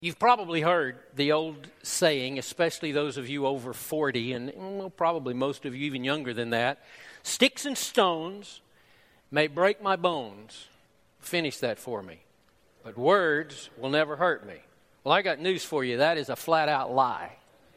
You've probably heard the old saying, especially those of you over 40, and probably most of you even younger than that, sticks and stones may break my bones. Finish that for me. But words will never hurt me. Well, I got news for you. That is a flat-out lie.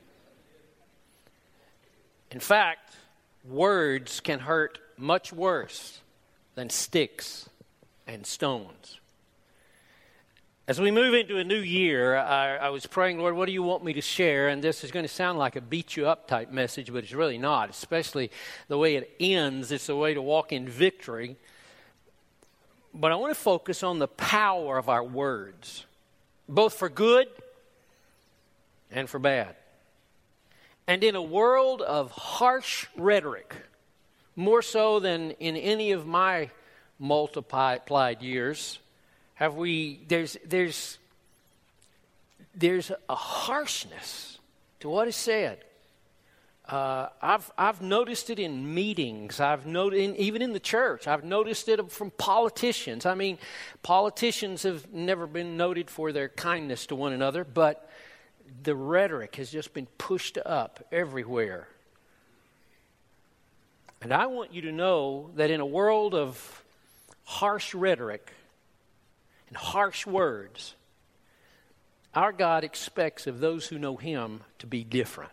In fact, words can hurt much worse than sticks and stones. As we move into a new year, I was praying, Lord, what do you want me to share? And this is going to sound like a beat-you-up type message, but it's really not, especially the way it ends. It's a way to walk in victory. But I want to focus on the power of our words, both for good and for bad. And in a world of harsh rhetoric, more so than in any of my multiplied years, there's a harshness to what is said. I've noticed it in meetings. Even in the church. I've noticed it from politicians. I mean, politicians have never been noted for their kindness to one another, but the rhetoric has just been pushed up everywhere. And I want you to know that in a world of harsh rhetoric and harsh words, our God expects of those who know Him to be different.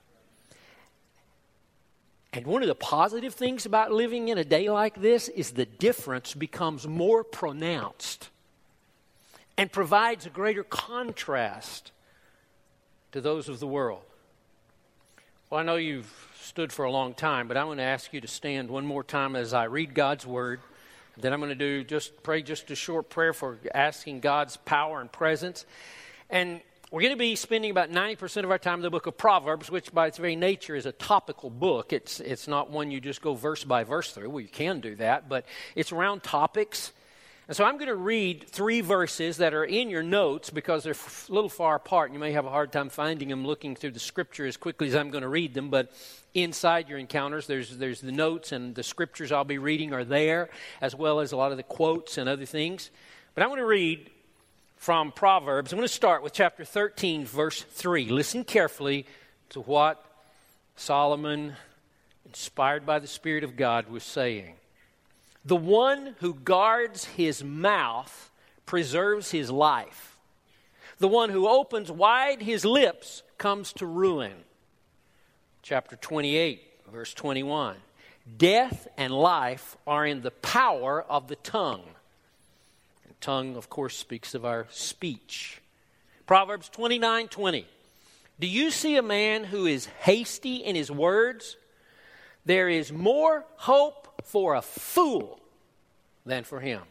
And one of the positive things about living in a day like this is the difference becomes more pronounced and provides a greater contrast to those of the world. Well, I know you've stood for a long time, but I want to ask you to stand one more time as I read God's Word. Then I'm going to pray just a short prayer for asking God's power and presence. And we're going to be spending about 90% of our time in the book of Proverbs, which by its very nature is a topical book. It's not one you just go verse by verse through. Well, you can do that, but it's around topics. And so I'm going to read 3 verses that are in your notes because they're a little far apart, and you may have a hard time finding them looking through the Scripture as quickly as I'm going to read them. But inside your encounters, there's the notes, and the Scriptures I'll be reading are there, as well as a lot of the quotes and other things. But I'm going to read from Proverbs. I'm going to start with chapter 13, verse 3. Listen carefully to what Solomon, inspired by the Spirit of God, was saying. The one who guards his mouth preserves his life. The one who opens wide his lips comes to ruin. Chapter 28, verse 21. Death and life are in the power of the tongue. The tongue, of course, speaks of our speech. Proverbs 29:20. Do you see a man who is hasty in his words? There is more hope for a fool than for him.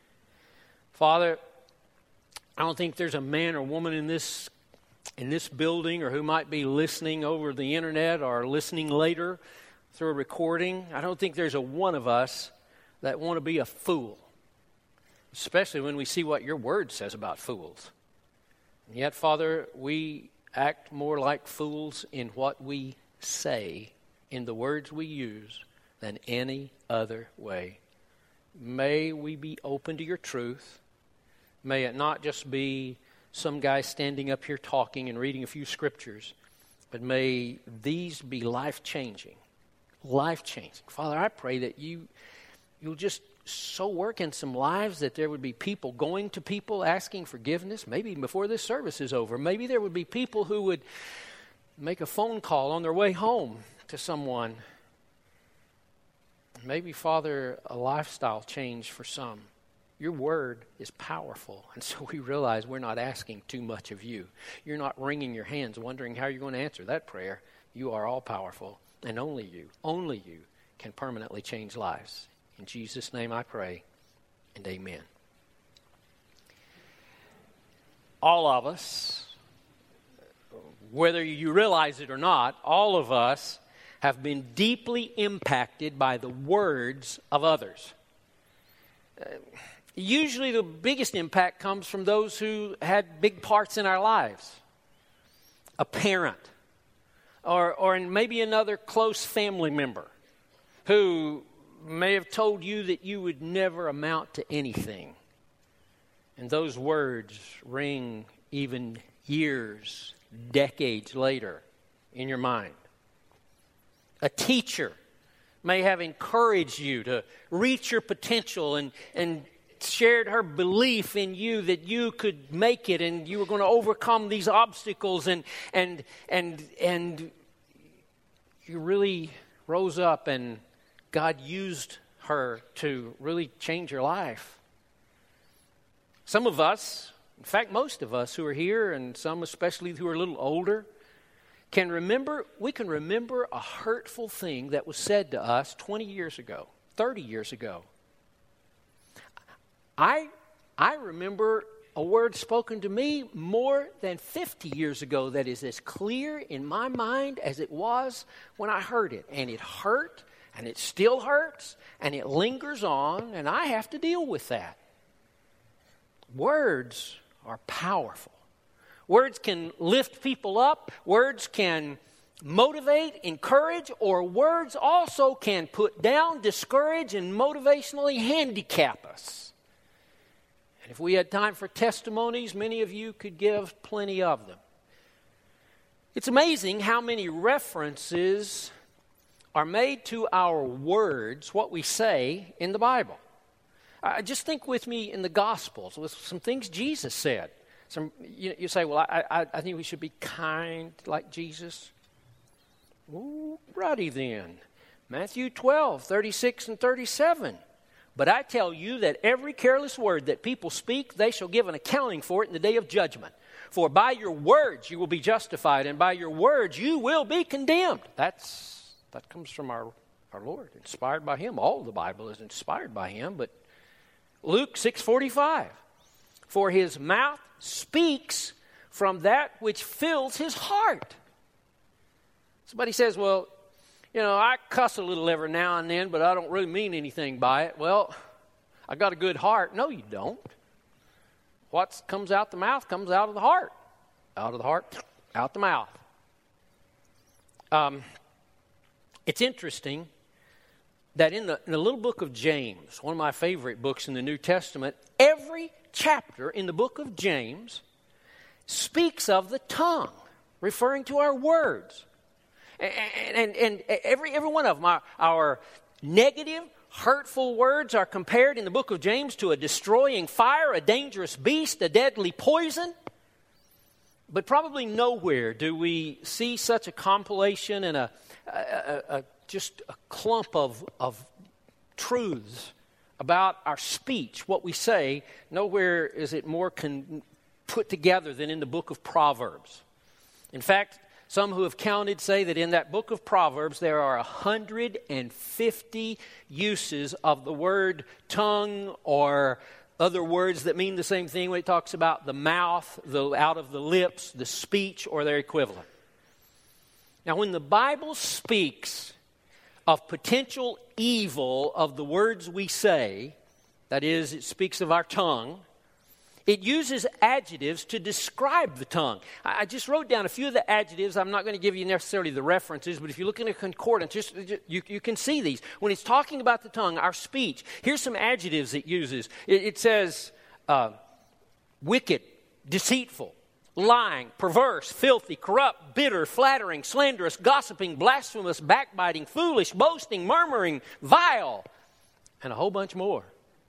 Father, I don't think there's a man or woman in this building or who might be listening over the internet or listening later through a recording. I don't think there's a one of us that want to be a fool, especially when we see what your word says about fools. And yet, Father, we act more like fools in what we say, in the words we use, than any other way. May we be open to your truth. May it not just be some guy standing up here talking and reading a few scriptures, but may these be life-changing. Life-changing. Father, I pray that you'll just so work in some lives that there would be people going to people asking forgiveness, maybe before this service is over. Maybe there would be people who would make a phone call on their way home to someone. Maybe, Father, a lifestyle change for some. Your word is powerful, and so we realize we're not asking too much of you. You're not wringing your hands wondering how you're going to answer that prayer. You are all powerful, and only you can permanently change lives. In Jesus' name I pray, and amen. All of us, whether you realize it or not, all of us have been deeply impacted by the words of others. Usually the biggest impact comes from those who had big parts in our lives. A parent, or maybe another close family member who may have told you that you would never amount to anything. And those words ring even years, decades later in your mind. A teacher may have encouraged you to reach your potential and shared her belief in you that you could make it and you were going to overcome these obstacles and you really rose up and God used her to really change your life. Some of us, in fact most of us who are here, and some especially who are a little older, we can remember a hurtful thing that was said to us 20 years ago, 30 years ago. I remember a word spoken to me more than 50 years ago that is as clear in my mind as it was when I heard it. And it hurt, and it still hurts, and it lingers on, and I have to deal with that. Words are powerful. Words can lift people up. Words can motivate, encourage, or words also can put down, discourage, and motivationally handicap us. And if we had time for testimonies, many of you could give plenty of them. It's amazing how many references are made to our words, what we say in the Bible. Just think with me in the Gospels with some things Jesus said. You say, well, I think we should be kind like Jesus. Ooh, righty then. Matthew 12, 36 and 37. But I tell you that every careless word that people speak, they shall give an accounting for it in the day of judgment. For by your words you will be justified, and by your words you will be condemned. That comes from our Lord, inspired by Him. All the Bible is inspired by Him, but Luke 6:45. For his mouth speaks from that which fills his heart. Somebody says, well, I cuss a little every now and then, but I don't really mean anything by it. Well, I got a good heart. No, you don't. What comes out the mouth comes out of the heart. Out of the heart, out the mouth. It's interesting that in the little book of James, one of my favorite books in the New Testament, every chapter in the book of James speaks of the tongue, referring to our words. And every one of them, our negative, hurtful words are compared in the book of James to a destroying fire, a dangerous beast, a deadly poison. But probably nowhere do we see such a compilation and just a clump of truths about our speech, what we say. Nowhere is it more put together than in the book of Proverbs. In fact, some who have counted say that in that book of Proverbs there are 150 uses of the word tongue or other words that mean the same thing when it talks about the mouth, out of the lips, the speech, or their equivalent. Now, when the Bible speaks of potential evil of the words we say, that is, it speaks of our tongue, it uses adjectives to describe the tongue. I just wrote down a few of the adjectives. I'm not going to give you necessarily the references, but if you look in a concordance, you can see these. When it's talking about the tongue, our speech, here's some adjectives it uses. It says wicked, deceitful, lying, perverse, filthy, corrupt, bitter, flattering, slanderous, gossiping, blasphemous, backbiting, foolish, boasting, murmuring, vile, and a whole bunch more.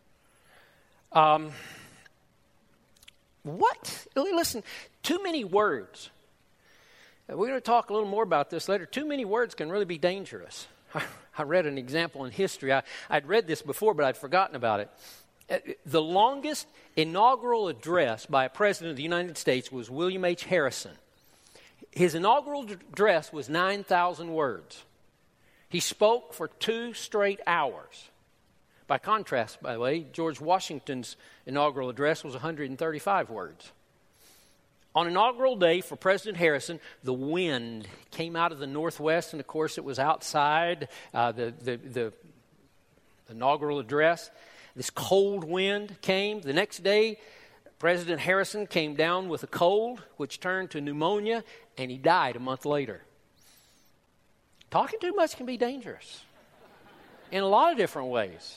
Listen, too many words. We're going to talk a little more about this later. Too many words can really be dangerous. I read an example in history. I'd read this before, but I'd forgotten about it. The longest inaugural address by a president of the United States was William H. Harrison. His inaugural address was 9,000 words. He spoke for 2 straight hours. By contrast, by the way, George Washington's inaugural address was 135 words. On inaugural day for President Harrison, the wind came out of the northwest, and of course it was outside the inaugural address. This cold wind came. The next day, President Harrison came down with a cold, which turned to pneumonia, and he died a month later. Talking too much can be dangerous in a lot of different ways.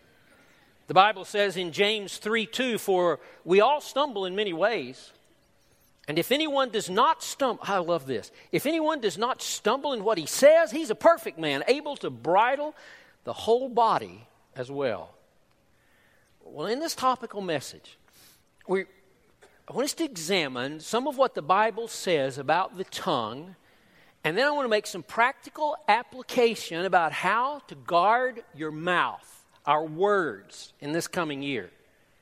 The Bible says in James 3:2, for we all stumble in many ways. And if anyone does not stumble, I love this. If anyone does not stumble in what he says, he's a perfect man, able to bridle the whole body as well. Well, in this topical message, I want us to examine some of what the Bible says about the tongue, and then I want to make some practical application about how to guard your mouth, our words, in this coming year.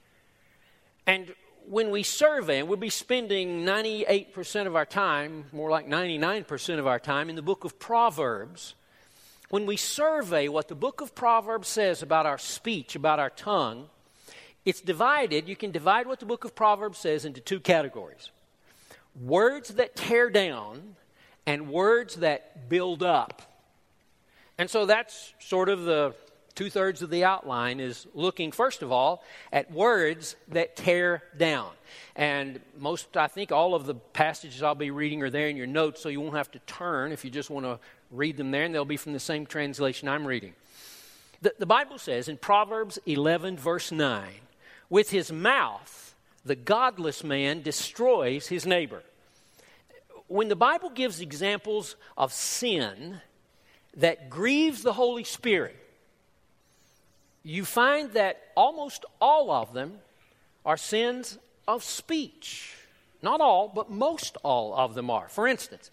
And when we survey, and we'll be spending 98% of our time, more like 99% of our time, in the book of Proverbs, when we survey what the book of Proverbs says about our speech, about our tongue, it's divided. You can divide what the book of Proverbs says into two categories. Words that tear down and words that build up. And so that's sort of the 2/3 of the outline, is looking, first of all, at words that tear down. And I think all of the passages I'll be reading are there in your notes, so you won't have to turn if you just want to read them there, and they'll be from the same translation I'm reading. The Bible says in Proverbs 11, verse 9, with his mouth, the godless man destroys his neighbor. When the Bible gives examples of sin that grieves the Holy Spirit, you find that almost all of them are sins of speech. Not all, but most all of them are. For instance,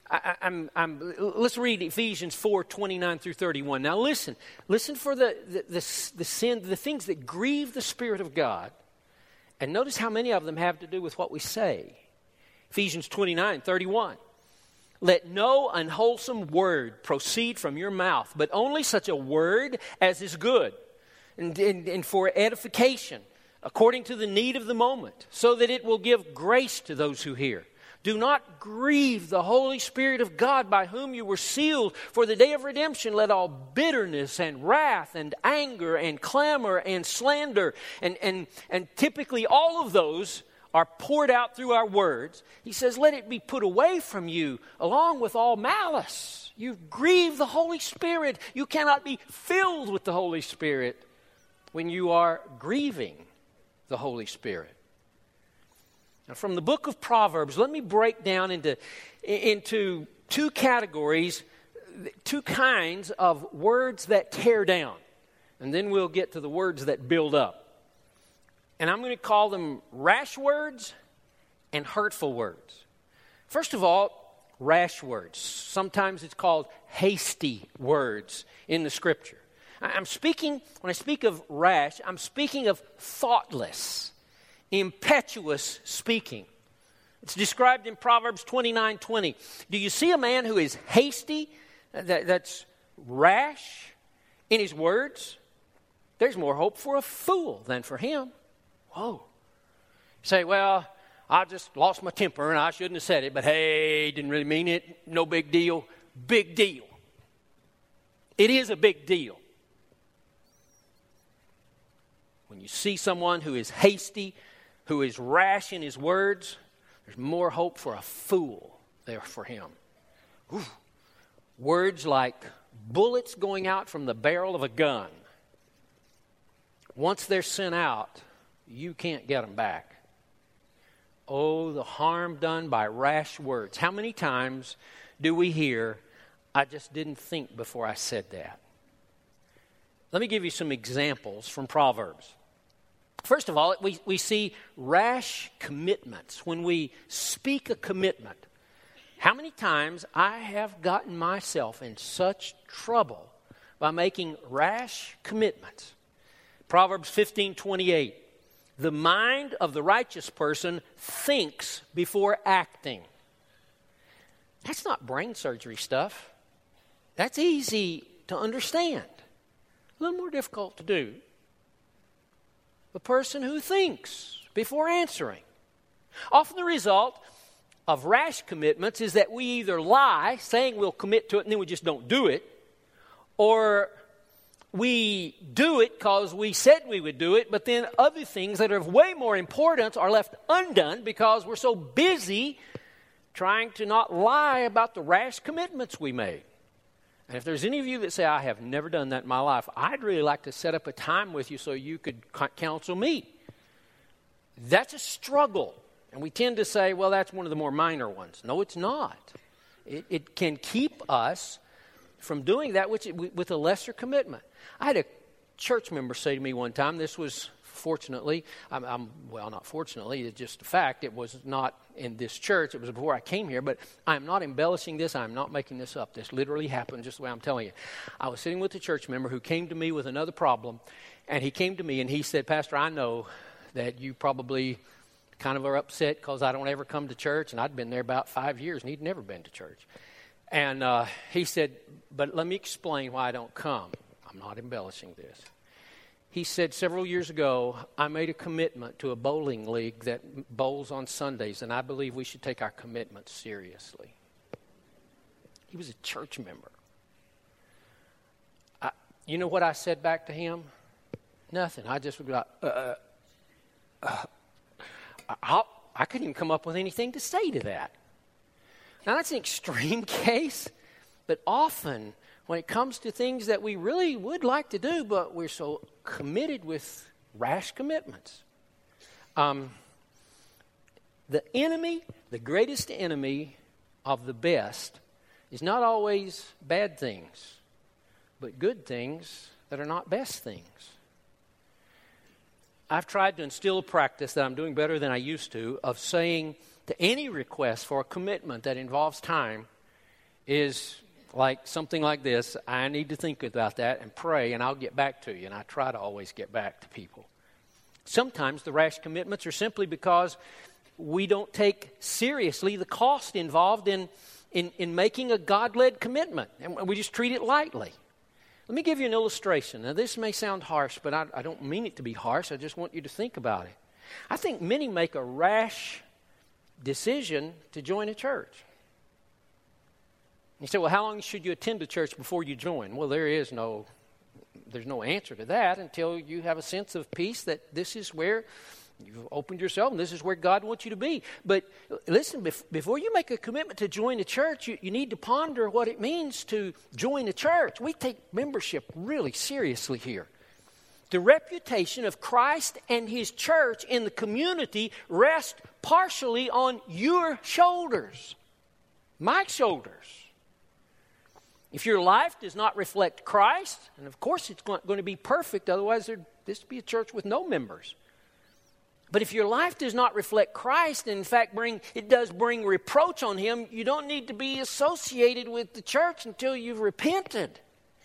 let's read Ephesians 4:29 through 31. Now listen for the sin, the things that grieve the Spirit of God, and notice how many of them have to do with what we say. Ephesians 29:31. Let no unwholesome word proceed from your mouth, but only such a word as is good, and for edification, according to the need of the moment, so that it will give grace to those who hear. Do not grieve the Holy Spirit of God, by whom you were sealed for the day of redemption. Let all bitterness and wrath and anger and clamor and slander, and typically all of those are poured out through our words. He says, let it be put away from you along with all malice. You grieve the Holy Spirit. You cannot be filled with the Holy Spirit when you are grieving the Holy Spirit. Now, from the book of Proverbs, let me break down into two categories, two kinds of words that tear down. And then we'll get to the words that build up. And I'm going to call them rash words and hurtful words. First of all, rash words. Sometimes it's called hasty words in the Scripture. When I speak of rash, I'm speaking of thoughtless, impetuous speaking. It's described in Proverbs 29:20. Do you see a man who is hasty, that's rash in his words? There's more hope for a fool than for him. Whoa. You say, well, I just lost my temper and I shouldn't have said it, but hey, didn't really mean it. No big deal. Big deal. It is a big deal. When you see someone who is hasty, who is rash in his words, there's more hope for a fool there for him. Ooh. Words like bullets going out from the barrel of a gun. Once they're sent out, you can't get them back. Oh, the harm done by rash words. How many times do we hear, I just didn't think before I said that? Let me give you some examples from Proverbs. First of all, we see rash commitments. When we speak a commitment, how many times I have gotten myself in such trouble by making rash commitments. Proverbs 15:28. The mind of the righteous person thinks before acting. That's not brain surgery stuff. That's easy to understand. A little more difficult to do. The person who thinks before answering. Often the result of rash commitments is that we either lie, saying we'll commit to it and then we just don't do it, or we do it because we said we would do it, but then other things that are of way more importance are left undone because we're so busy trying to not lie about the rash commitments we made. And if there's any of you that say, I have never done that in my life, I'd really like to set up a time with you so you could counsel me. That's a struggle And we tend to say, well, that's one of the more minor ones. No, it's not. It can keep us from doing that with a lesser commitment. I had a church member say to me one time, this was fortunately, well, not fortunately, it's just a fact. It was not in this church. It was before I came here, but I'm not embellishing this. I'm not making this up. This literally happened just the way I'm telling you. I was sitting with a church member who came to me with another problem, and he came to me and he said, Pastor, I know that you probably kind of are upset because I don't ever come to church, and I'd been there about 5 years, and he'd never been to church. And he said, but let me explain why I don't come. I'm not embellishing this. He said, several years ago, I made a commitment to a bowling league that bowls on Sundays, and I believe we should take our commitment seriously. He was a church member. You know what I said back to him? Nothing. I just was like, I couldn't even come up with anything to say to that. Now, that's an extreme case, but often when it comes to things that we really would like to do, but we're so committed with rash commitments. The enemy, the greatest enemy of the best, is not always bad things, but good things that are not best things. I've tried to instill a practice that I'm doing better than I used to of saying to any request for a commitment that involves time is like something like this: I need to think about that and pray, and I'll get back to you. And I try to always get back to people. Sometimes the rash commitments are simply because we don't take seriously the cost involved in making a God-led commitment, and we just treat it lightly. Let me give you an illustration. Now, this may sound harsh, but I don't mean it to be harsh. I just want you to think about it. I think many make a rash decision to join a church. You say, well, how long should you attend a church before you join? Well, there's no answer to that until you have a sense of peace that this is where you've opened yourself and this is where God wants you to be. But listen, before you make a commitment to join a church, you need to ponder what it means to join a church. We take membership really seriously here. The reputation of Christ and His church in the community rests partially on your shoulders, my shoulders. If your life does not reflect Christ, and of course it's not going to be perfect, otherwise this would be a church with no members. But if your life does not reflect Christ, and in fact it does bring reproach on Him, you don't need to be associated with the church until you've repented.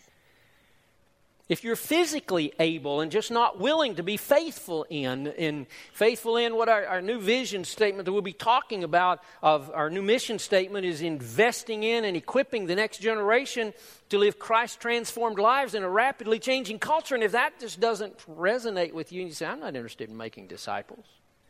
If you're physically able and just not willing to be faithful in what our new vision statement that we'll be talking about of our new mission statement is investing in and equipping the next generation to live Christ-transformed lives in a rapidly changing culture. And if that just doesn't resonate with you and you say, I'm not interested in making disciples,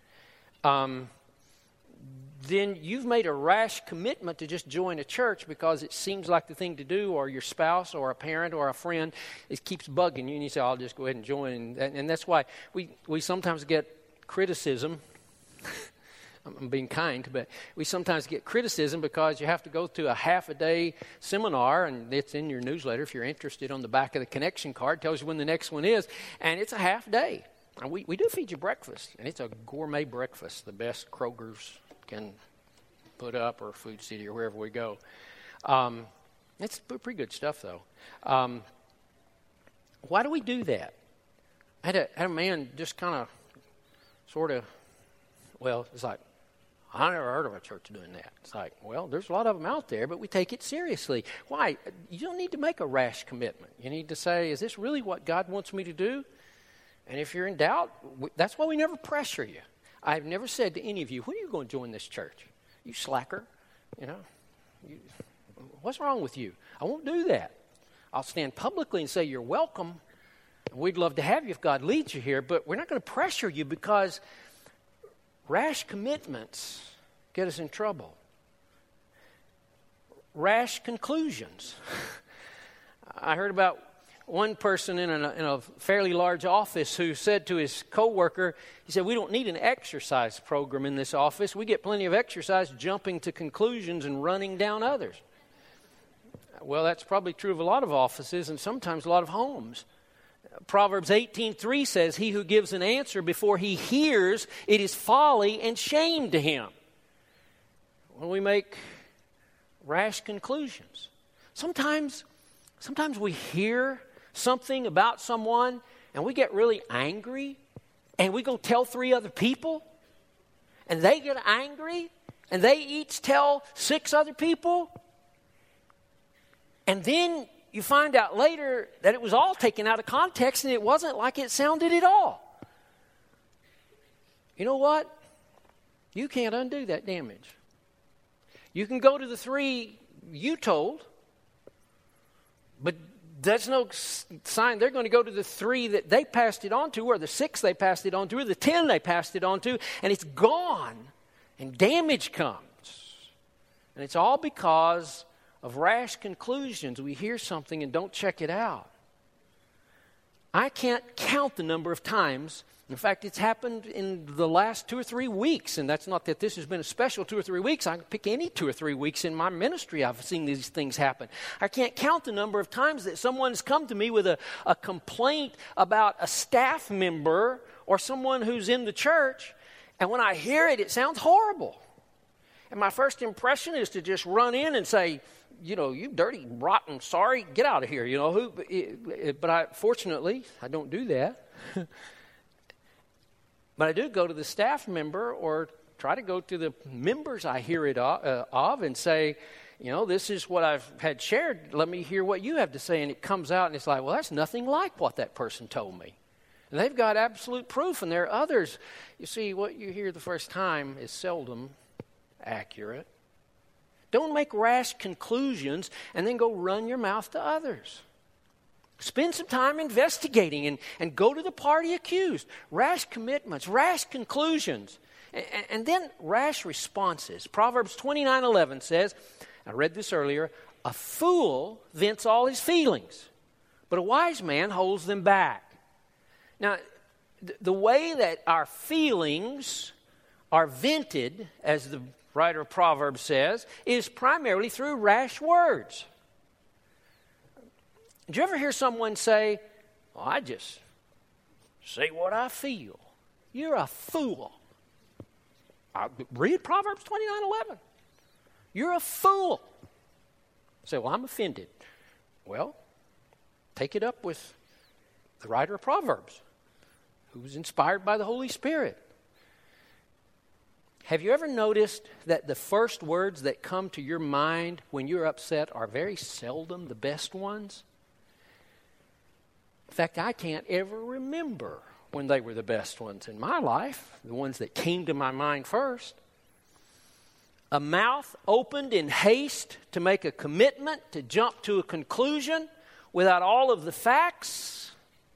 then you've made a rash commitment to just join a church because it seems like the thing to do, or your spouse or a parent or a friend, it keeps bugging you, and you say, I'll just go ahead and join. And that's why we sometimes get criticism. I'm being kind, but we sometimes get criticism because you have to go to a half-a-day seminar, and it's in your newsletter if you're interested. On the back of the connection card tells you when the next one is, and it's a half day. And we do feed you breakfast, and it's a gourmet breakfast, the best Kroger's can put up, or Food City, or wherever we go. It's pretty good stuff, though. Why do we do that? I had a man just kind of, sort of, well, it's like, I never heard of a church doing that. It's like, well, there's a lot of them out there, but we take it seriously. Why? You don't need to make a rash commitment. You need to say, is this really what God wants me to do? And if you're in doubt, that's why we never pressure you. I've never said to any of you, when are you going to join this church? You slacker, what's wrong with you? I won't do that. I'll stand publicly and say you're welcome. We'd love to have you if God leads you here, but we're not going to pressure you because rash commitments get us in trouble. Rash conclusions. I heard about one person in a fairly large office who said to his coworker, he said, we don't need an exercise program in this office. We get plenty of exercise jumping to conclusions and running down others. Well, that's probably true of a lot of offices and sometimes a lot of homes. Proverbs 18:3 says, he who gives an answer before he hears, it is folly and shame to him. When we make rash conclusions. Sometimes we hear something about someone and we get really angry and we go tell 3 other people and they get angry and they each tell 6 other people. And then you find out later that it was all taken out of context and it wasn't like it sounded at all. You know what? You can't undo that damage. You can go to the 3 you told, but that's no sign they're going to go to the 3 that they passed it on to, or the 6 they passed it on to, or the 10 they passed it on to, and it's gone, and damage comes. And it's all because of rash conclusions. We hear something and don't check it out. I can't count the number of times. In fact, it's happened in the last 2 or 3 weeks, and that's not that this has been a special 2 or 3 weeks. I can pick any 2 or 3 weeks in my ministry I've seen these things happen. I can't count the number of times that someone's come to me with a complaint about a staff member or someone who's in the church, and when I hear it, it sounds horrible. And my first impression is to just run in and say, you dirty, rotten, sorry, get out of here, But fortunately, I don't do that. But I do go to the staff member or try to go to the members I hear it of and say, this is what I've had shared. Let me hear what you have to say. And it comes out and it's like, well, that's nothing like what that person told me. And they've got absolute proof, and there are others. You see, what you hear the first time is seldom accurate. Don't make rash conclusions and then go run your mouth to others. Spend some time investigating and go to the party accused. Rash commitments, rash conclusions, and then rash responses. Proverbs 29:11 says, I read this earlier, a fool vents all his feelings, but a wise man holds them back. Now, the way that our feelings are vented, as the writer of Proverbs says, is primarily through rash words. Did you ever hear someone say, I just say what I feel? You're a fool. Read Proverbs 29:11. You're a fool. Say, well, I'm offended. Well, take it up with the writer of Proverbs, who was inspired by the Holy Spirit. Have you ever noticed that the first words that come to your mind when you're upset are very seldom the best ones? In fact, I can't ever remember when they were the best ones in my life, the ones that came to my mind first. A mouth opened in haste to make a commitment, to jump to a conclusion without all of the facts,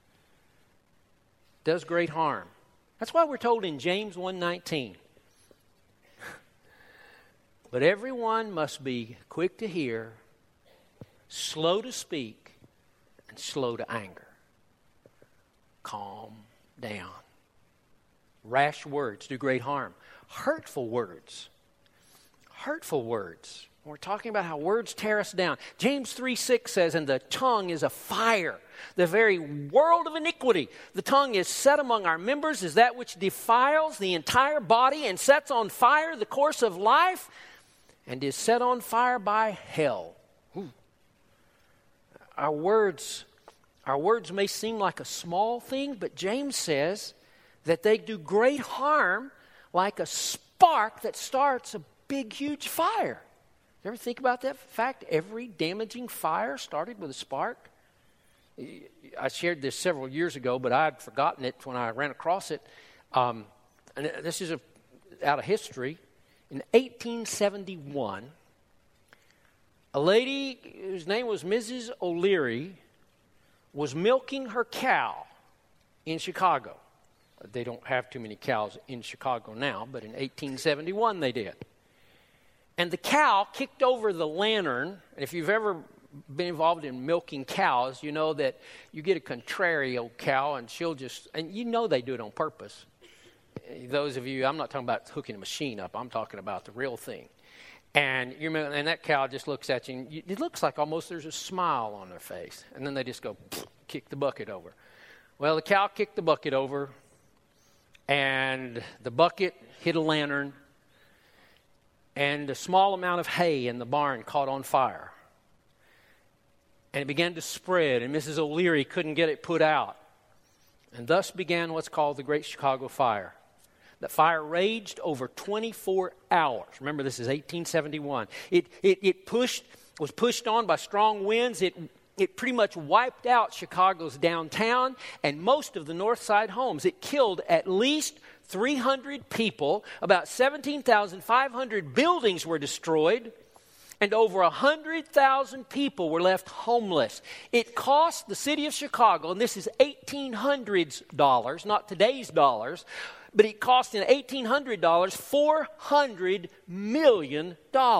does great harm. That's why we're told in James 1:19, but everyone must be quick to hear, slow to speak, and slow to anger. Calm down. Rash words do great harm. Hurtful words. We're talking about how words tear us down. James 3:6 says, and the tongue is a fire, the very world of iniquity. The tongue is set among our members as that which defiles the entire body and sets on fire the course of life and is set on fire by hell. Ooh. Our words may seem like a small thing, but James says that they do great harm like a spark that starts a big, huge fire. You ever think about that fact? Every damaging fire started with a spark. I shared this several years ago, but I had forgotten it when I ran across it. And this is out of history. In 1871, a lady whose name was Mrs. O'Leary was milking her cow in Chicago. They don't have too many cows in Chicago now, but in 1871 they did. And the cow kicked over the lantern. And if you've ever been involved in milking cows, you know that you get a contrary old cow and she'll just, and you know they do it on purpose. Those of you, I'm not talking about hooking a machine up. I'm talking about the real thing. And that cow just looks at you, and it looks like almost there's a smile on their face. And then they just go, kick the bucket over. Well, the cow kicked the bucket over, and the bucket hit a lantern, and a small amount of hay in the barn caught on fire. And it began to spread, and Mrs. O'Leary couldn't get it put out. And thus began what's called the Great Chicago Fire. The fire raged over 24 hours. Remember, this is 1871. It was pushed on by strong winds. It pretty much wiped out Chicago's downtown and most of the North Side homes. It killed at least 300 people. About 17,500 buildings were destroyed. And over 100,000 people were left homeless. It cost the city of Chicago, and this is 1800s dollars, not today's dollars, but it cost in $1,800 $400 million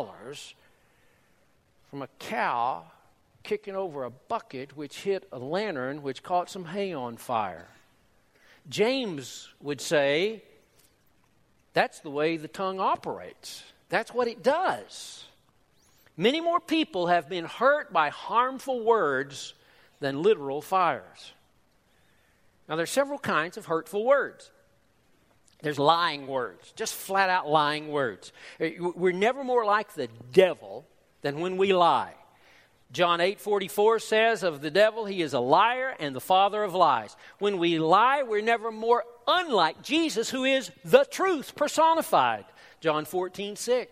from a cow kicking over a bucket which hit a lantern which caught some hay on fire. James would say, that's the way the tongue operates. That's what it does. Many more people have been hurt by harmful words than literal fires. Now, there's several kinds of hurtful words. There's lying words, just flat out lying words. We're never more like the devil than when we lie. John 8:44 says of the devil, he is a liar and the father of lies. When we lie, we're never more unlike Jesus, who is the truth personified. John 14:6.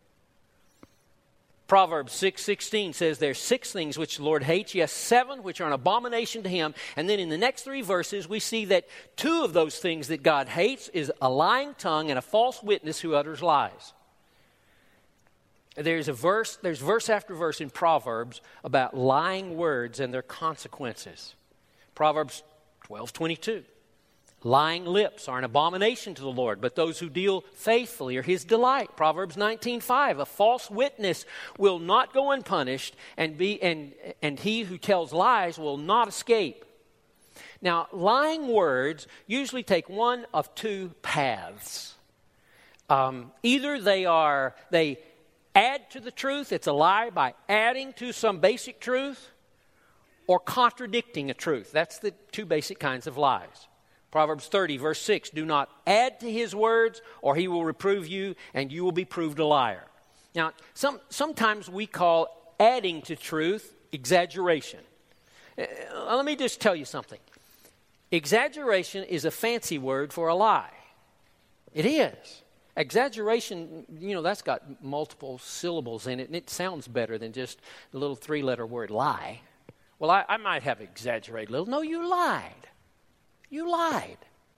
Proverbs 6:16 says there's 6 things which the Lord hates, yes, 7 which are an abomination to him. And then in the next 3 verses, we see that 2 of those things that God hates is a lying tongue and a false witness who utters lies. There's verse after verse in Proverbs about lying words and their consequences. Proverbs 12:22. Lying lips are an abomination to the Lord, but those who deal faithfully are his delight. Proverbs 19:5. A false witness will not go unpunished, and he who tells lies will not escape. Now, lying words usually take one of 2 paths. Either they add to the truth, it's a lie by adding to some basic truth, or contradicting a truth. That's the 2 basic kinds of lies. Proverbs 30, verse 6, do not add to his words, or he will reprove you, and you will be proved a liar. Now, sometimes we call adding to truth exaggeration. Let me just tell you something. Exaggeration is a fancy word for a lie. It is. Exaggeration, that's got multiple syllables in it, and it sounds better than just the little 3-letter word lie. Well, I might have exaggerated a little. No, you lied. You lied.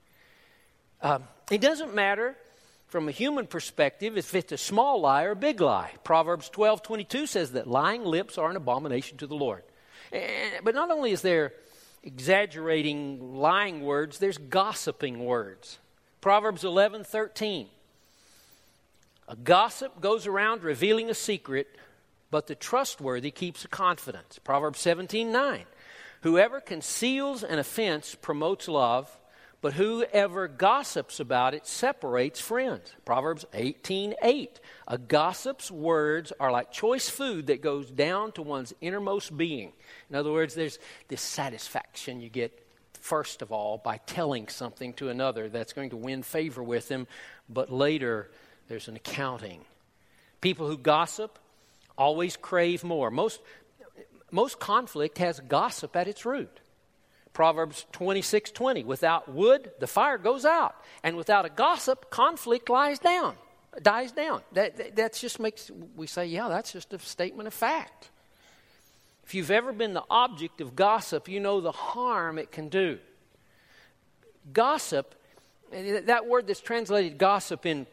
It doesn't matter from a human perspective if it's a small lie or a big lie. Proverbs 12:22 says that lying lips are an abomination to the Lord. But not only is there exaggerating lying words, there's gossiping words. Proverbs 11:13. A gossip goes around revealing a secret, but the trustworthy keeps a confidence. Proverbs 17:9. Whoever conceals an offense promotes love, but whoever gossips about it separates friends. Proverbs 18:8. A gossip's words are like choice food that goes down to one's innermost being. In other words, there's this satisfaction you get, first of all, by telling something to another that's going to win favor with them, but later there's an accounting. People who gossip always crave more. Most conflict has gossip at its root. Proverbs 26:20. Without wood, the fire goes out. And without a gossip, conflict dies down. That just makes, we say, yeah, that's just a statement of fact. If you've ever been the object of gossip, you know the harm it can do. Gossip, that word that's translated gossip in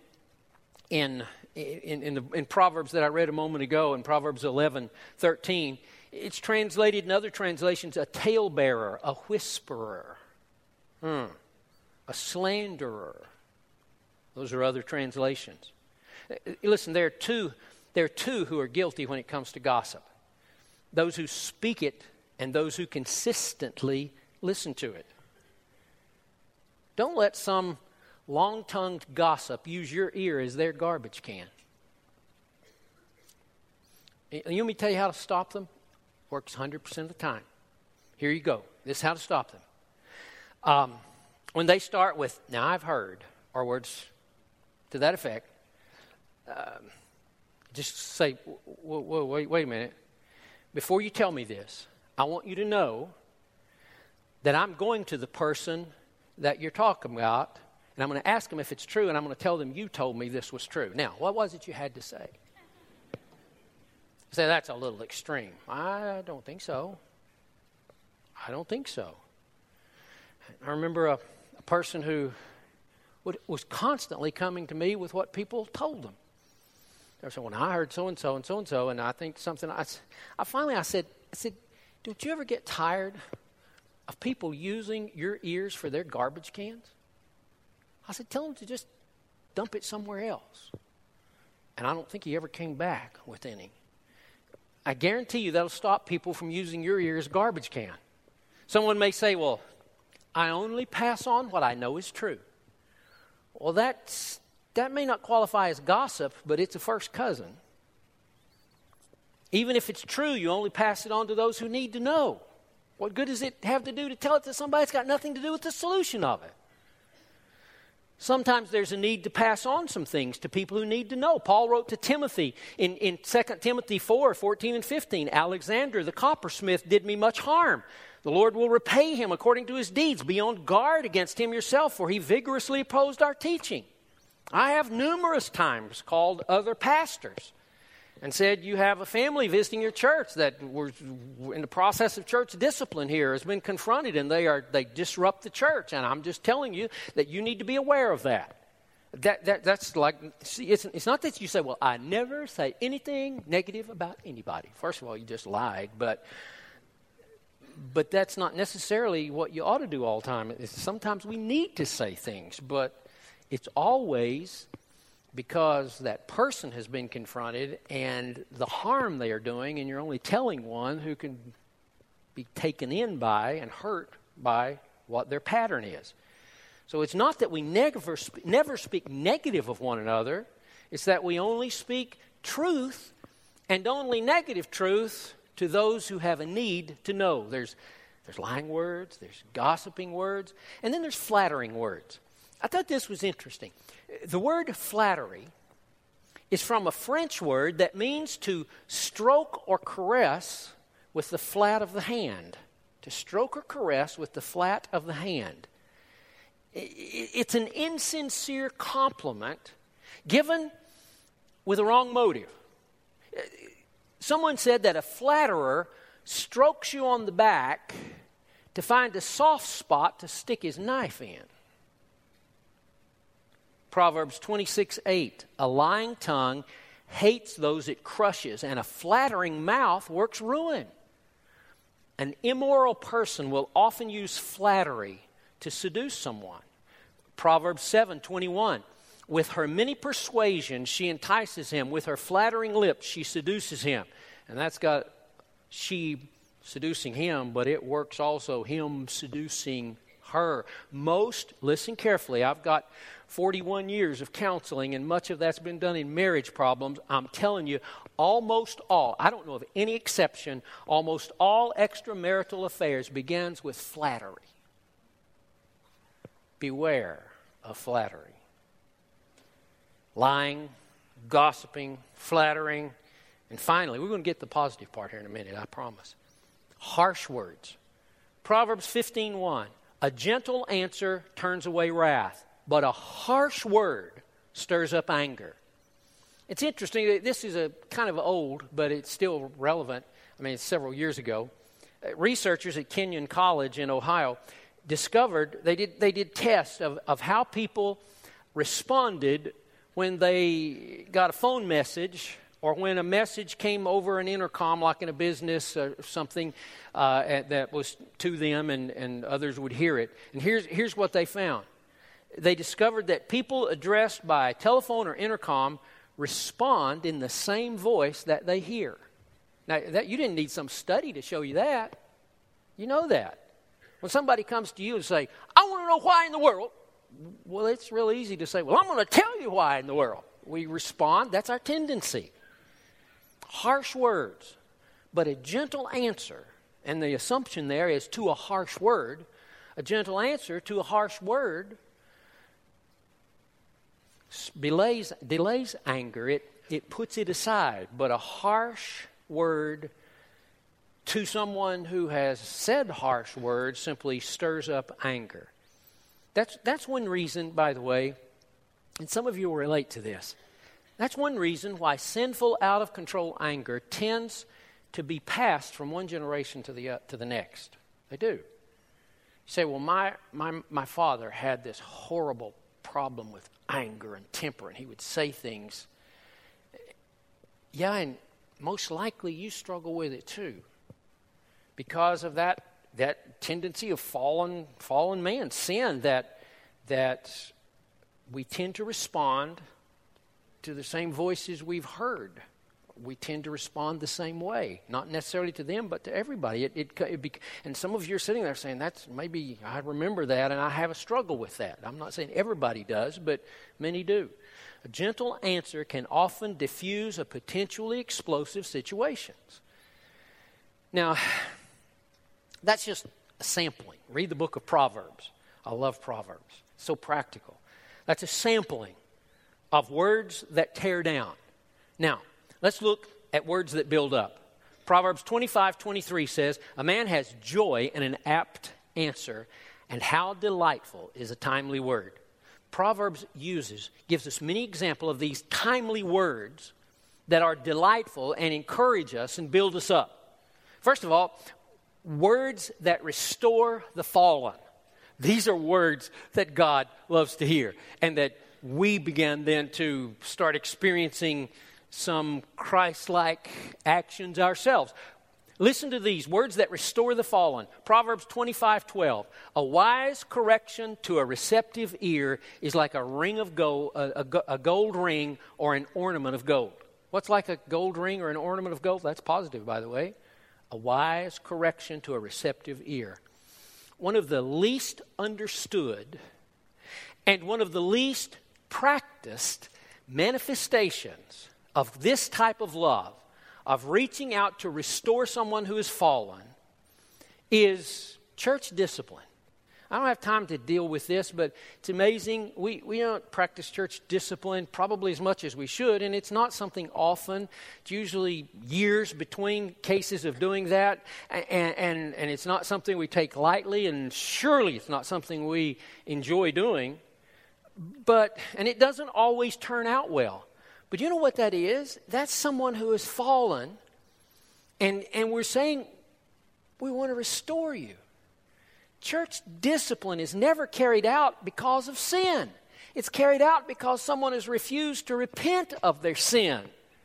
Proverbs that I read a moment ago, in Proverbs 11:13, it's translated in other translations a talebearer, a whisperer, a slanderer. Those are other translations. Listen, there are two who are guilty when it comes to gossip. Those who speak it and those who consistently listen to it. Don't let some long-tongued gossip use your ear as their garbage can. You want me to tell you how to stop them? Works 100% of the time. Here you go. This is how to stop them. When they start with, now I've heard, or words to that effect, just say, wait a minute. Before you tell me this, I want you to know that I'm going to the person that you're talking about, and I'm going to ask them if it's true, and I'm going to tell them you told me this was true. Now, what was it you had to say? Say, that's a little extreme. I don't think so. I don't think so. I remember a person who was constantly coming to me with what people told them. They were saying, well, I heard so-and-so and so-and-so, and I think something. I said, don't you ever get tired of people using your ears for their garbage cans? I said, tell them to just dump it somewhere else. And I don't think he ever came back with any. I guarantee you that'll stop people from using your ear as a garbage can. Someone may say, well, I only pass on what I know is true. Well, that may not qualify as gossip, but it's a first cousin. Even if it's true, you only pass it on to those who need to know. What good does it have to do to tell it to somebody that's got nothing to do with the solution of it? Sometimes there's a need to pass on some things to people who need to know. Paul wrote to Timothy in 2 Timothy 4:14 and 15, Alexander the coppersmith did me much harm. The Lord will repay him according to his deeds. Be on guard against him yourself, for he vigorously opposed our teaching. I have numerous times called other pastors and said, you have a family visiting your church that was in the process of church discipline here, has been confronted, and they disrupt the church. And I'm just telling you that you need to be aware of that. That's like, see, it's not that you say, well, I never say anything negative about anybody. First of all, you just lied, but that's not necessarily what you ought to do all the time. Sometimes we need to say things, but it's always because that person has been confronted and the harm they are doing, and you're only telling one who can be taken in by and hurt by what their pattern is. So it's not that we never speak negative of one another. It's that we only speak truth, and only negative truth, to those who have a need to know. There's lying words, there's gossiping words, and then there's flattering words. I thought this was interesting. The word flattery is from a French word that means to stroke or caress with the flat of the hand. To stroke or caress with the flat of the hand. It's an insincere compliment given with a wrong motive. Someone said that a flatterer strokes you on the back to find a soft spot to stick his knife in. Proverbs 26:8, a lying tongue hates those it crushes, and a flattering mouth works ruin. An immoral person will often use flattery to seduce someone. Proverbs 7:21, with her many persuasions she entices him, with her flattering lips she seduces him. And that's got she seducing him, but it works also him seducing her. Listen carefully, I've got 41 years of counseling, and much of that's been done in marriage problems. I'm telling you, almost all, I don't know of any exception, almost all extramarital affairs begins with flattery. Beware of flattery. Lying, gossiping, flattering, and finally, we're going to get the positive part here in a minute, I promise. Harsh words. Proverbs 15:1, a gentle answer turns away wrath, but a harsh word stirs up anger. It's interesting, this is a kind of old, but it's still relevant. I mean, it's several years ago. Researchers at Kenyon College in Ohio discovered, they did tests of how people responded when they got a phone message or when a message came over an intercom, like in a business or something that was to them and others would hear it. And here's what they found. They discovered that people addressed by telephone or intercom respond in the same voice that they hear. Now, you didn't need some study to show you that. You know that. When somebody comes to you and say, I want to know why in the world, well, it's real easy to say, well, I'm going to tell you why in the world. We respond. That's our tendency. Harsh words, but a gentle answer. And the assumption there is to a harsh word, A gentle answer to a harsh word delays anger. It puts it aside. But a harsh word to someone who has said harsh words simply stirs up anger. That's one reason, by the way, and some of you will relate to this. That's one reason why sinful, out-of-control anger tends to be passed from one generation to the next. They do. You say, well, my father had this horrible problem with anger and temper, and he would say things. Yeah, and most likely you struggle with it too, because of that tendency of fallen man, sin, that we tend to respond to the same voices we've heard. We tend to respond the same way, not necessarily to them, but to everybody. And some of you are sitting there saying, "That's maybe I remember that, and I have a struggle with that." I'm not saying everybody does, but many do. A gentle answer can often diffuse a potentially explosive situation. Now, that's just a sampling. Read the book of Proverbs. I love Proverbs. It's so practical. That's a sampling of words that tear down. Now, let's look at words that build up. Proverbs 25:23 says, "A man has joy in an apt answer, and how delightful is a timely word." Proverbs gives us many examples of these timely words that are delightful and encourage us and build us up. First of all, words that restore the fallen. These are words that God loves to hear, and that we began then to start experiencing some Christ-like actions ourselves. Listen to these words that restore the fallen. Proverbs 25:12. "A wise correction to a receptive ear is like a ring of gold, a gold ring or an ornament of gold." What's like a gold ring or an ornament of gold? That's positive, by the way. A wise correction to a receptive ear. One of the least understood and one of the least practiced manifestations of this type of love, of reaching out to restore someone who has fallen, is church discipline. I don't have time to deal with this, but it's amazing. We don't practice church discipline probably as much as we should, and it's not something often. It's usually years between cases of doing that, and it's not something we take lightly, and surely it's not something we enjoy doing. And it doesn't always turn out well. But you know what that is? That's someone who has fallen, and we're saying, we want to restore you. Church discipline is never carried out because of sin. It's carried out because someone has refused to repent of their sin.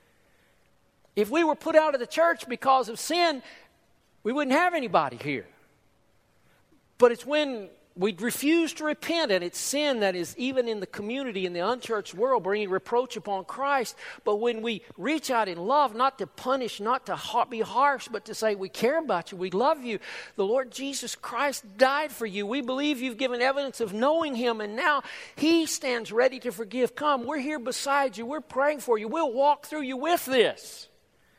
If we were put out of the church because of sin, we wouldn't have anybody here. But it's when we refuse to repent, and it's sin that is even in the community, in the unchurched world, bringing reproach upon Christ. But when we reach out in love, not to punish, not to be harsh, but to say, we care about you, we love you. The Lord Jesus Christ died for you. We believe you've given evidence of knowing Him, and now He stands ready to forgive. Come, we're here beside you. We're praying for you. We'll walk through you with this.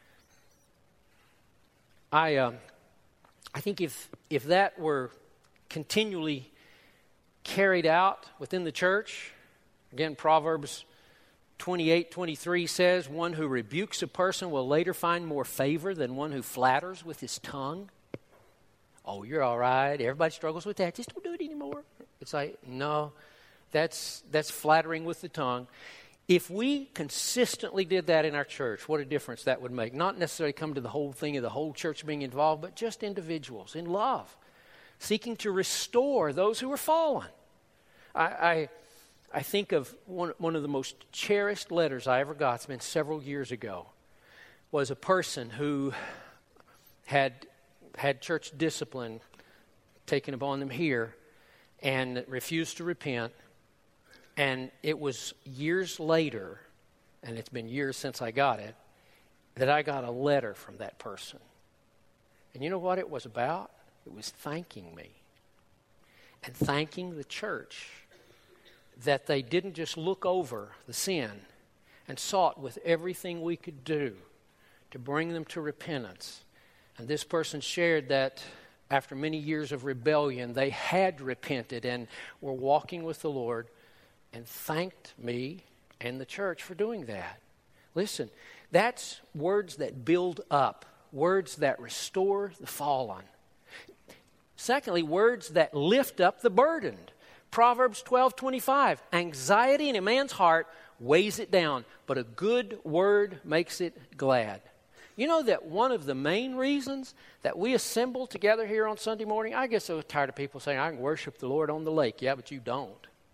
I think if that were continually carried out within the church, again, Proverbs 28:23 says, "One who rebukes a person will later find more favor than one who flatters with his tongue." Oh, you're all right. Everybody struggles with that. Just don't do it anymore. It's like, no, that's flattering with the tongue. If we consistently did that in our church, what a difference that would make. Not necessarily come to the whole thing of the whole church being involved, but just individuals in love, seeking to restore those who are fallen. I think of one of the most cherished letters I ever got, it's been several years ago, was a person who had church discipline taken upon them here and refused to repent. And it was years later, and it's been years since I got it, that I got a letter from that person. And you know what it was about? It was thanking me and thanking the church that they didn't just look over the sin and sought with everything we could do to bring them to repentance. And this person shared that after many years of rebellion, they had repented and were walking with the Lord and thanked me and the church for doing that. Listen, that's words that build up, words that restore the fallen. Secondly, words that lift up the burdened. Proverbs 12:25, anxiety in a man's heart weighs it down, but a good word makes it glad. You know that one of the main reasons that we assemble together here on Sunday morning, I get so tired of people saying, I can worship the Lord on the lake. Yeah, but you don't.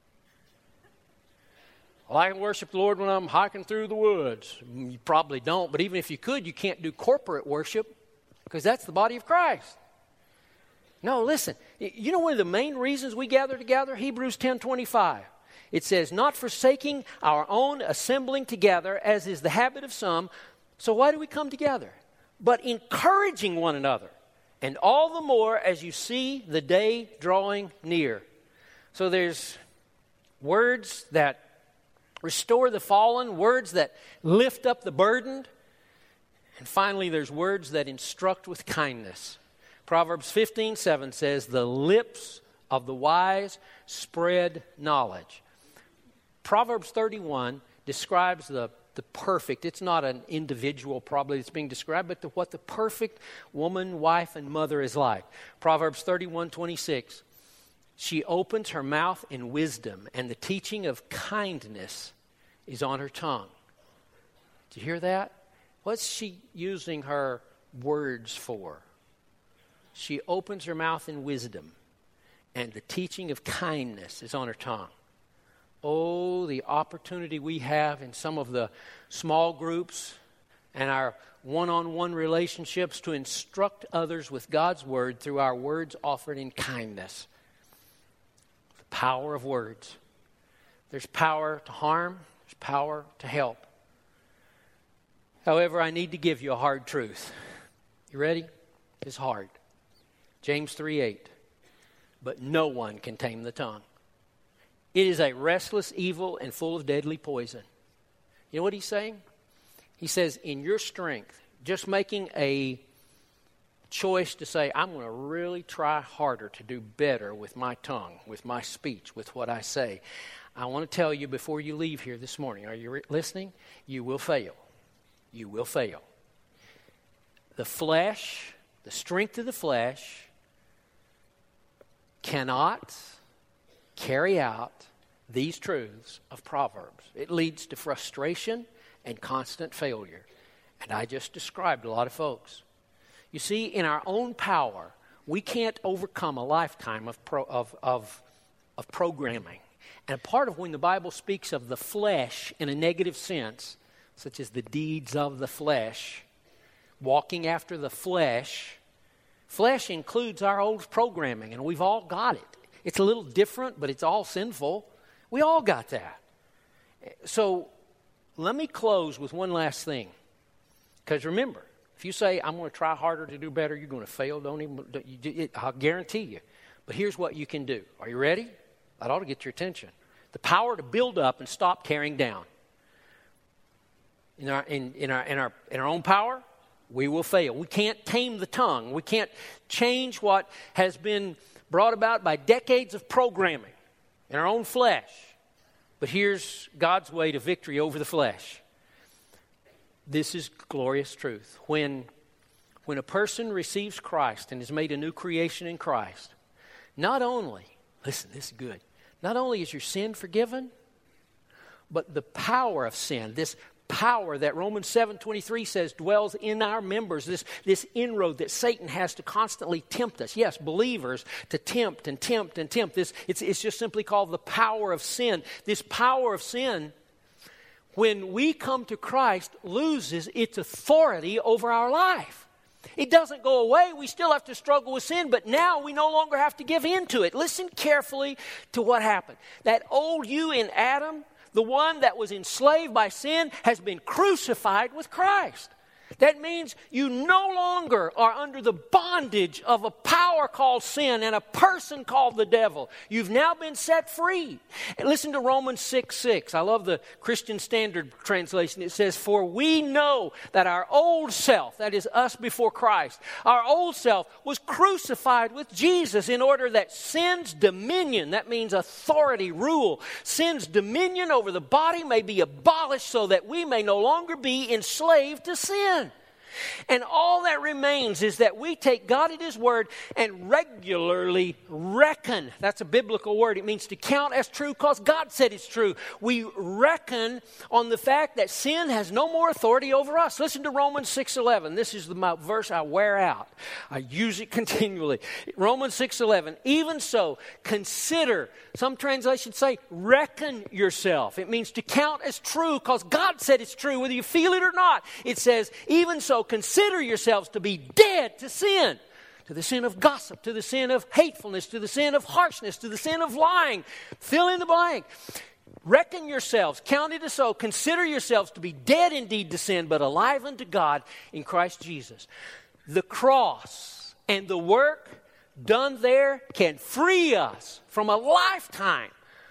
Well, I can worship the Lord when I'm hiking through the woods. You probably don't, but even if you could, you can't do corporate worship because that's the body of Christ. No, listen, you know one of the main reasons we gather together? Hebrews 10:25. It says, not forsaking our own assembling together, as is the habit of some. So why do we come together? But encouraging one another, and all the more as you see the day drawing near. So there's words that restore the fallen, words that lift up the burdened. And finally, there's words that instruct with kindness. Proverbs 15:7 says, the lips of the wise spread knowledge. Proverbs 31 describes the perfect. It's not an individual probably that's being described, but what the perfect woman, wife, and mother is like. Proverbs 31:26, she opens her mouth in wisdom, and the teaching of kindness is on her tongue. Did you hear that? What's she using her words for? She opens her mouth in wisdom, and the teaching of kindness is on her tongue. Oh, the opportunity we have in some of the small groups and our one-on-one relationships to instruct others with God's word through our words offered in kindness. The power of words. There's power to harm. There's power to help. However, I need to give you a hard truth. You ready? It's hard. James 3:8. But no one can tame the tongue. It is a restless evil and full of deadly poison. You know what he's saying? He says, in your strength, just making a choice to say, I'm going to really try harder to do better with my tongue, with my speech, with what I say. I want to tell you before you leave here this morning, are you listening? You will fail. You will fail. The flesh, the strength of the flesh, cannot carry out these truths of Proverbs. It leads to frustration and constant failure. And I just described a lot of folks. You see, in our own power, we can't overcome a lifetime of programming. And a part of when the Bible speaks of the flesh in a negative sense, such as the deeds of the flesh, walking after the flesh includes our old programming, and we've all got it. It's a little different, but it's all sinful. We all got that. So let me close with one last thing. Because remember, if you say, I'm going to try harder to do better, you're going to fail. I'll guarantee you. But here's what you can do. Are you ready? That ought to get your attention. The power to build up and stop tearing down. In our own power, we will fail. We can't tame the tongue. We can't change what has been brought about by decades of programming in our own flesh. But here's God's way to victory over the flesh. This is glorious truth. When a person receives Christ and is made a new creation in Christ, not only, listen, this is good, not only is your sin forgiven, but the power of sin, this power that Romans 7:23 says dwells in our members, this inroad that Satan has to constantly tempt us. Yes, believers to tempt and tempt and tempt. It's just simply called the power of sin. This power of sin, when we come to Christ, loses its authority over our life. It doesn't go away. We still have to struggle with sin, but now we no longer have to give in to it. Listen carefully to what happened. That old you in Adam, the one that was enslaved by sin, has been crucified with Christ. That means you no longer are under the bondage of a power called sin and a person called the devil. You've now been set free. And listen to Romans 6:6. I love the Christian Standard Translation. It says, "For we know that our old self," that is us before Christ, "our old self was crucified with Jesus in order that sin's dominion," that means authority, rule, "sin's dominion over the body may be abolished so that we may no longer be enslaved to sin." And all that remains is that we take God at His word and regularly reckon. That's a biblical word. It means to count as true because God said it's true. We reckon on the fact that sin has no more authority over us. Listen to Romans 6:11. This is my verse I wear out. I use it continually. Romans 6:11. "Even so, consider," some translations say, "reckon yourself." It means to count as true because God said it's true, whether you feel it or not. It says, "Even so, consider yourselves to be dead to sin," to the sin of gossip, to the sin of hatefulness, to the sin of harshness, to the sin of lying. Fill in the blank. Reckon yourselves, count it as so, consider yourselves to be dead indeed to sin, but alive unto God in Christ Jesus. The cross and the work done there can free us from a lifetime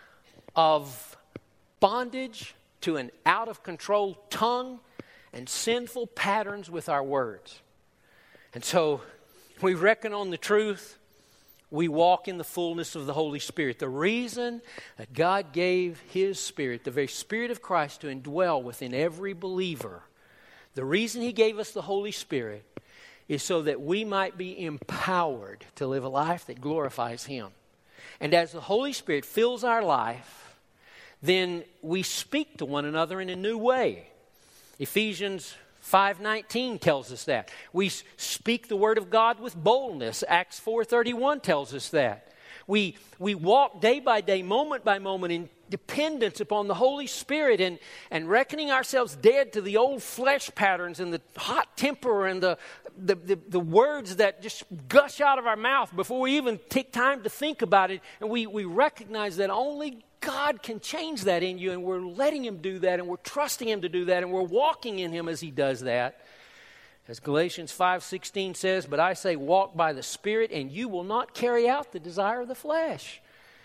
of bondage to an out-of-control tongue and sinful patterns with our words. And so we reckon on the truth. We walk in the fullness of the Holy Spirit. The reason that God gave His Spirit, the very Spirit of Christ, to indwell within every believer, the reason He gave us the Holy Spirit is so that we might be empowered to live a life that glorifies Him. And as the Holy Spirit fills our life, then we speak to one another in a new way. Ephesians 5:19 tells us that. We speak the Word of God with boldness. Acts 4:31 tells us that. We walk day by day, moment by moment in dependence upon the Holy Spirit and reckoning ourselves dead to the old flesh patterns and the hot temper and the words that just gush out of our mouth before we even take time to think about it. And we recognize that only God can change that in you, and we're letting Him do that, and we're trusting Him to do that, and we're walking in Him as He does that. As Galatians 5:16 says, "But I say, walk by the Spirit, and you will not carry out the desire of the flesh."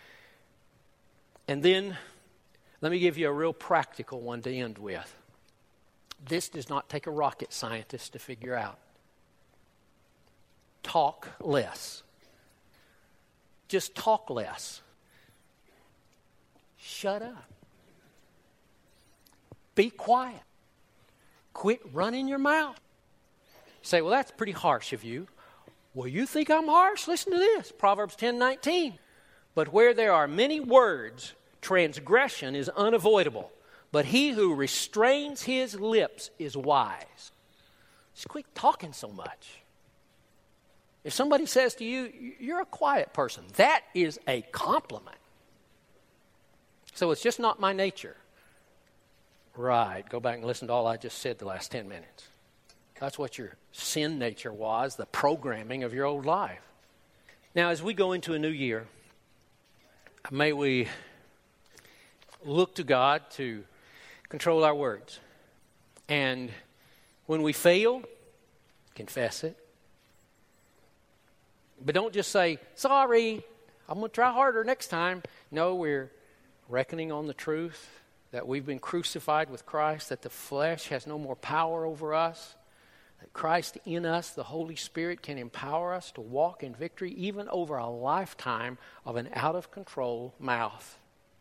And then, let me give you a real practical one to end with. This does not take a rocket scientist to figure out. Talk less. Just talk less. Shut up. Be quiet. Quit running your mouth. You say, "Well, that's pretty harsh of you." Well, you think I'm harsh? Listen to this. Proverbs 10:19. "But where there are many words, transgression is unavoidable. But he who restrains his lips is wise." Just quit talking so much. If somebody says to you, "You're a quiet person," that is a compliment. So it's just not my nature. Right. Go back and listen to all I just said the last 10 minutes. That's what your sin nature was, the programming of your old life. Now, as we go into a new year, may we look to God to control our words. And when we fail, confess it. But don't just say, "Sorry, I'm going to try harder next time." No, we're reckoning on the truth that we've been crucified with Christ, that the flesh has no more power over us, that Christ in us, the Holy Spirit, can empower us to walk in victory even over a lifetime of an out-of-control mouth.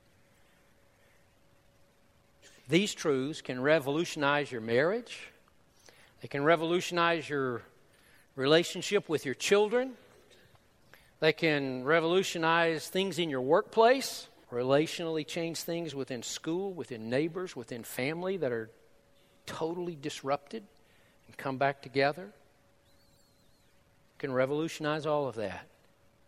These truths can revolutionize your marriage. They can revolutionize your relationship with your children. They can revolutionize things in your workplace. Relationally change things within school, within neighbors, within family that are totally disrupted and come back together. Can revolutionize all of that.